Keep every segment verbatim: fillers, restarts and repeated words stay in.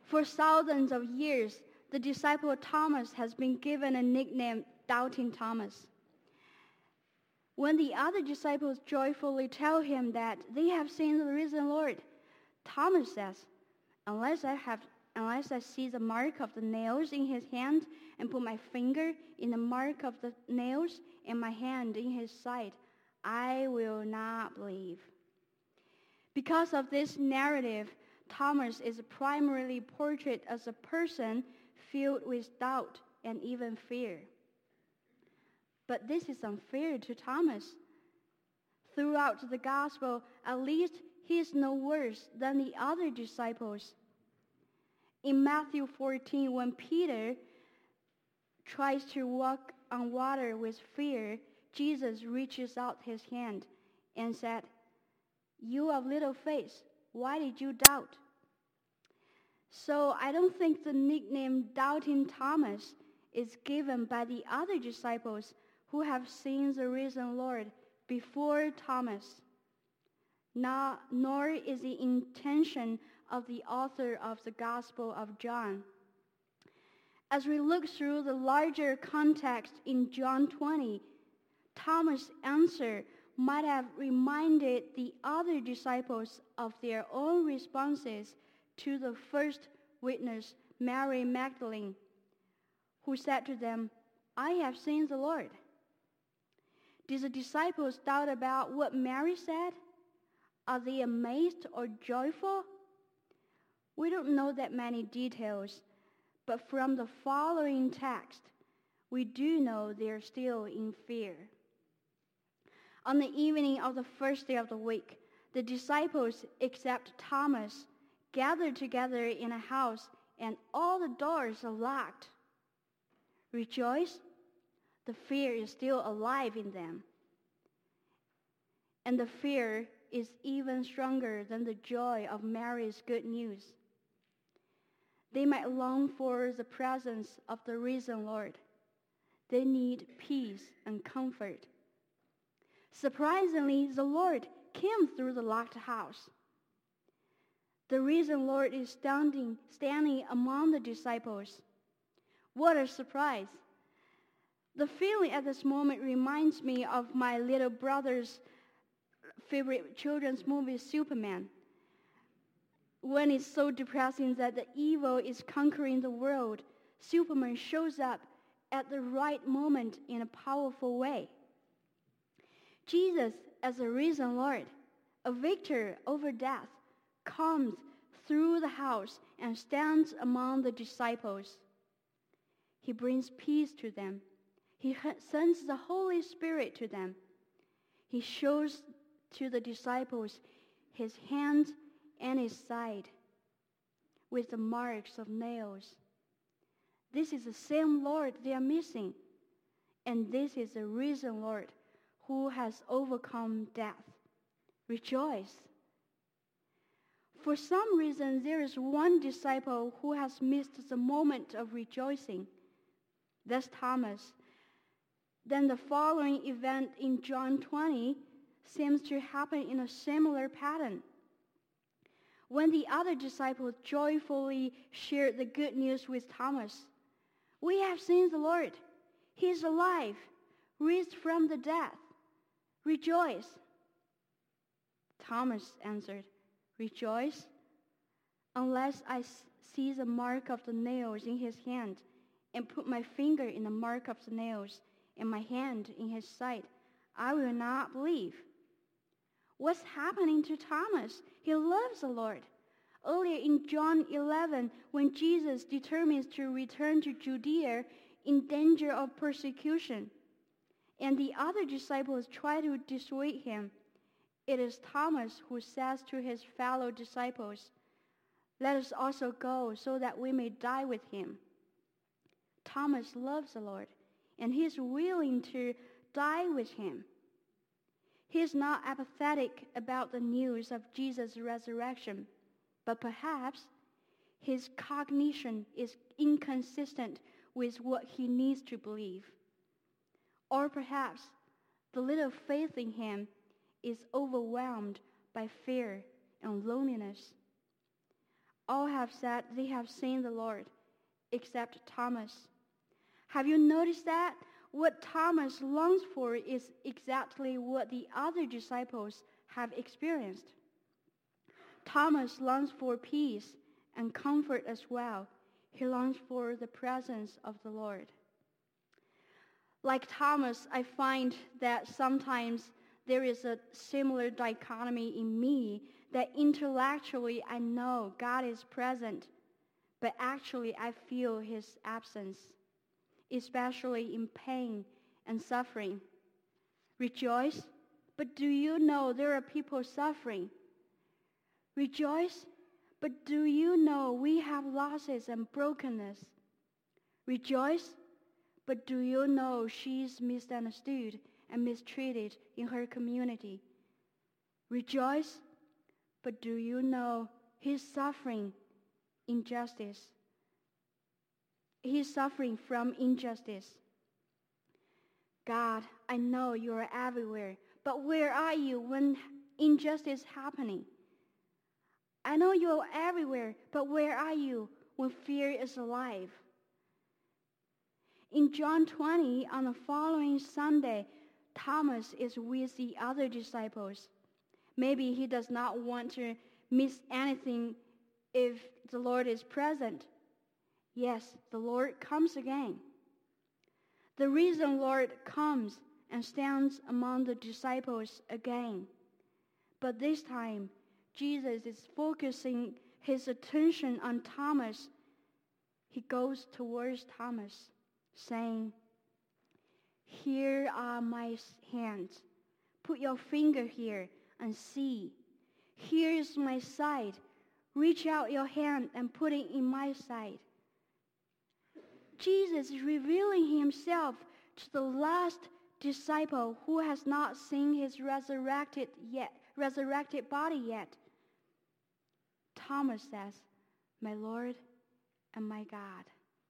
For thousands of years, the disciple Thomas has been given a nickname, Doubting Thomas. When the other disciples joyfully tell him that they have seen the risen Lord, Thomas says, unless I have, unless I see the mark of the nails in his hand and put my finger in the mark of the nails and my hand in his side, I will not believe. Because of this narrative, Thomas is primarily portrayed as a person filled with doubt and even fear. But this is unfair to Thomas. Throughout the gospel, at least he is no worse than the other disciples. In Matthew fourteen, when Peter tries to walk on water with fear, Jesus reaches out his hand and said, "You of little faith, why did you doubt?" So I don't think the nickname Doubting Thomas is given by the other disciples who have seen the risen Lord before Thomas. Not, nor is the intention of the author of the Gospel of John. As we look through the larger context in John twenty, Thomas' answer might have reminded the other disciples of their own responses to the first witness, Mary Magdalene, who said to them, "I have seen the Lord." Did the disciples doubt about what Mary said? Are they amazed or joyful? We don't know that many details, but from the following text, we do know they're still in fear. On the evening of the first day of the week, the disciples, except Thomas, gathered together in a house, and all the doors are locked. Rejoice? The fear is still alive in them. And the fear is even stronger than the joy of Mary's good news. They might long for the presence of the risen Lord. They need peace and comfort. Surprisingly, the Lord came through the locked house. The risen Lord is standing, standing among the disciples. What a surprise! The feeling at this moment reminds me of my little brother's favorite children's movie, Superman. When it's so depressing that the evil is conquering the world, Superman shows up at the right moment in a powerful way. Jesus, as a risen Lord, a victor over death, comes through the house and stands among the disciples. He brings peace to them. He sends the Holy Spirit to them. He shows to the disciples his hands and his side with the marks of nails. This is the same Lord they are missing. And this is the risen Lord who has overcome death. Rejoice. For some reason, there is one disciple who has missed the moment of rejoicing. That's Thomas. Then the following event in John twenty seems to happen in a similar pattern. When the other disciples joyfully shared the good news with Thomas, "We have seen the Lord. He is alive, raised from the dead. Rejoice." Thomas answered, "Rejoice? Unless I see the mark of the nails in his hand and put my finger in the mark of the nails and my hand in his side, I will not believe." What's happening to Thomas? He loves the Lord. Earlier in John eleven, when Jesus determines to return to Judea in danger of persecution, and the other disciples try to dissuade him, it is Thomas who says to his fellow disciples, "Let us also go so that we may die with him." Thomas loves the Lord, and he is willing to die with him. He is not apathetic about the news of Jesus' resurrection, but perhaps his cognition is inconsistent with what he needs to believe. Or perhaps the little faith in him is overwhelmed by fear and loneliness. All have said they have seen the Lord, except Thomas. Have you noticed that? What Thomas longs for is exactly what the other disciples have experienced. Thomas longs for peace and comfort as well. He longs for the presence of the Lord. Like Thomas, I find that sometimes there is a similar dichotomy in me that intellectually I know God is present, but actually I feel his absence, especially in pain and suffering. Rejoice, but do you know there are people suffering? Rejoice, but do you know we have losses and brokenness? Rejoice, but do you know she's misunderstood and mistreated in her community? Rejoice, but do you know he's suffering injustice? He's suffering from injustice. God, I know you are everywhere, but where are you when injustice is happening? I know you are everywhere, but where are you when fear is alive? In John twenty, on the following Sunday, Thomas is with the other disciples. Maybe he does not want to miss anything if the Lord is present. Yes, the Lord comes again. The reason Lord comes and stands among the disciples again. But this time, Jesus is focusing his attention on Thomas. He goes towards Thomas, saying, "Here are my hands. Put your finger here and see. Here is my side. Reach out your hand and put it in my side." Jesus is revealing himself to the last disciple who has not seen his resurrected yet, resurrected body yet. Thomas says, "My Lord and my God."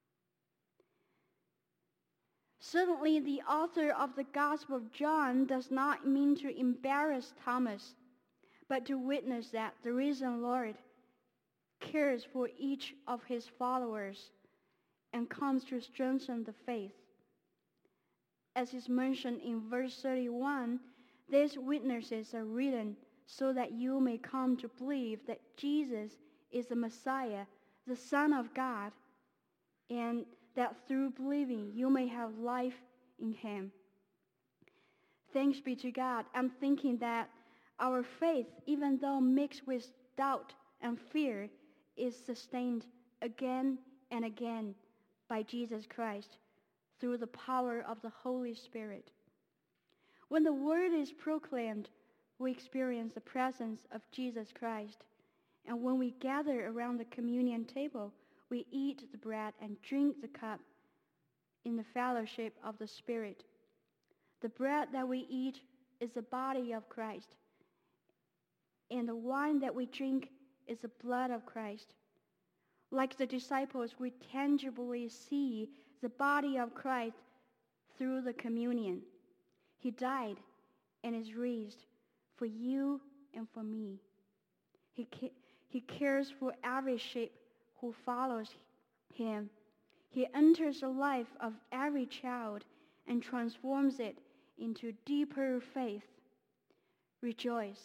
Certainly, the author of the Gospel of John does not mean to embarrass Thomas, but to witness that the risen Lord cares for each of his followers and comes to strengthen the faith. As is mentioned in verse thirty-one, these witnesses are written so that you may come to believe that Jesus is the Messiah, the Son of God, and that through believing you may have life in him. Thanks be to God. I'm thinking that our faith, even though mixed with doubt and fear, is sustained again and again by Jesus Christ through the power of the Holy Spirit. When the word is proclaimed, we experience the presence of Jesus Christ. And when we gather around the communion table, we eat the bread and drink the cup in the fellowship of the Spirit. The bread that we eat is the body of Christ, and the wine that we drink is the blood of Christ. Like the disciples, we tangibly see the body of Christ through the communion. He died and is raised for you and for me. He, ca- he cares for every sheep who follows him. He enters the life of every child and transforms it into deeper faith. Rejoice.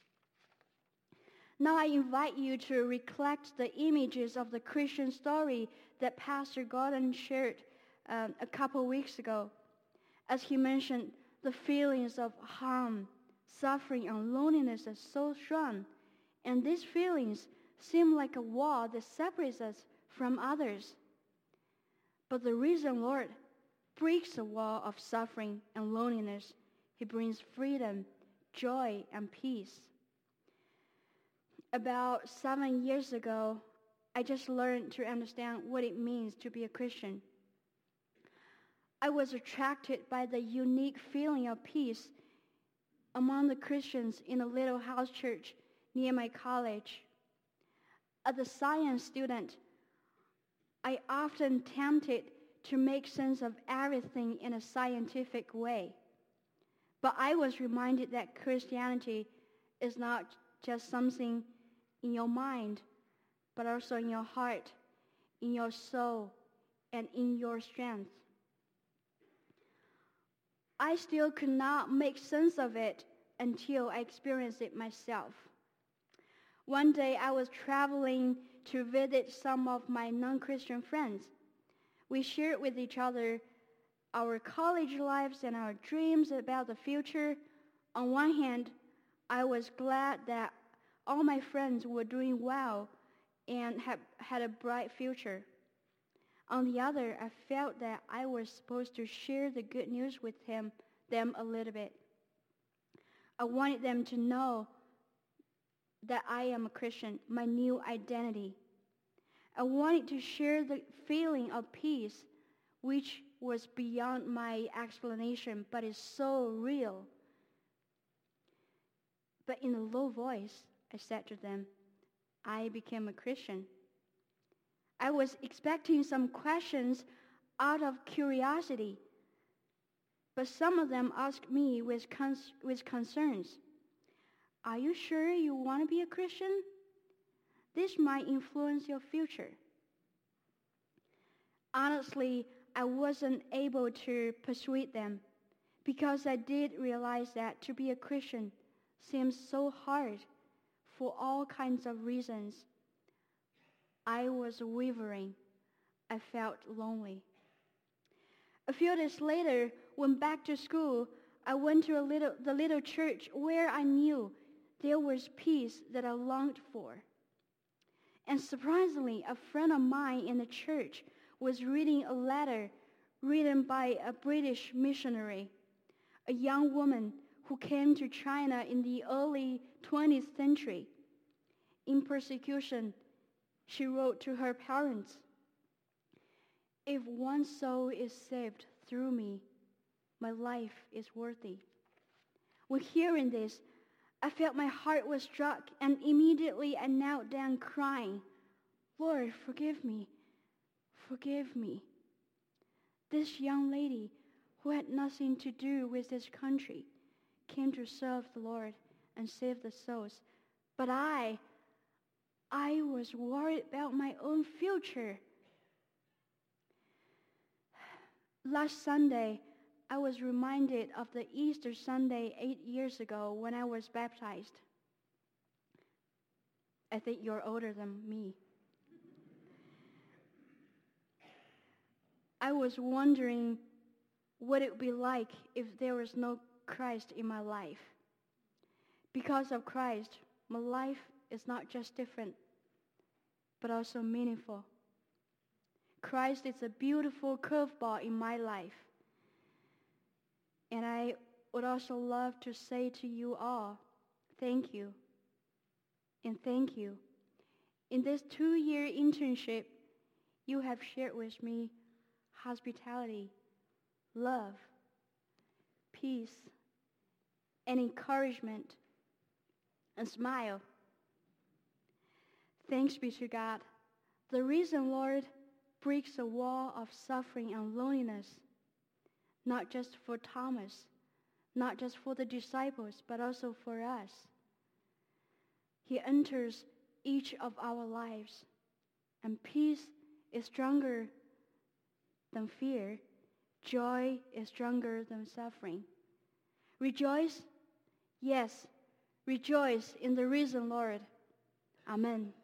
Now I invite you to recollect the images of the Christian story that Pastor Gordon shared um, a couple weeks ago. As he mentioned, the feelings of harm, suffering, and loneliness are so strong, and these feelings seem like a wall that separates us from others. But the risen Lord breaks the wall of suffering and loneliness. He brings freedom, joy, and peace. About seven years ago, I just learned to understand what it means to be a Christian. I was attracted by the unique feeling of peace among the Christians in a little house church near my college. As a science student, I often tempted to make sense of everything in a scientific way. But I was reminded that Christianity is not just something in your mind, but also in your heart, in your soul, and in your strength. I still could not make sense of it until I experienced it myself. One day I was traveling to visit some of my non-Christian friends. We shared with each other our college lives and our dreams about the future. On one hand, I was glad that all my friends were doing well and have, had a bright future. On the other, I felt that I was supposed to share the good news with him, them a little bit. I wanted them to know that I am a Christian, my new identity. I wanted to share the feeling of peace, which was beyond my explanation, but is so real. But in a low voice, I said to them, I became a Christian. I was expecting some questions out of curiosity, but some of them asked me with, cons- with concerns. Are you sure you want to be a Christian? This might influence your future. Honestly, I wasn't able to persuade them because I did realize that to be a Christian seems so hard for all kinds of reasons. I was wavering. I felt lonely. A few days later, when back to school, I went to a little, the little church where I knew there was peace that I longed for. And surprisingly, a friend of mine in the church was reading a letter written by a British missionary, a young woman who came to China in the early twentieth century. In persecution, she wrote to her parents, "If one soul is saved through me, my life is worthy." When hearing this, I felt my heart was struck, and immediately I knelt down crying, "Lord, forgive me, forgive me." This young lady, who had nothing to do with this country, came to serve the Lord and save the souls. But I, I was worried about my own future. Last Sunday, I was reminded of the Easter Sunday eight years ago when I was baptized. I think you're older than me. I was wondering what it would be like if there was no Christ in my life. Because of Christ, my life is not just different, but also meaningful. Christ is a beautiful curveball in my life. And I would also love to say to you all, thank you. And thank you. In this two-year internship, you have shared with me hospitality, love, peace, and encouragement, and smile. Thanks be to God. The reason, Lord, breaks a wall of suffering and loneliness, not just for Thomas, not just for the disciples, but also for us. He enters each of our lives, and peace is stronger than fear. Joy is stronger than suffering. Rejoice? Yes, rejoice in the risen Lord. Amen.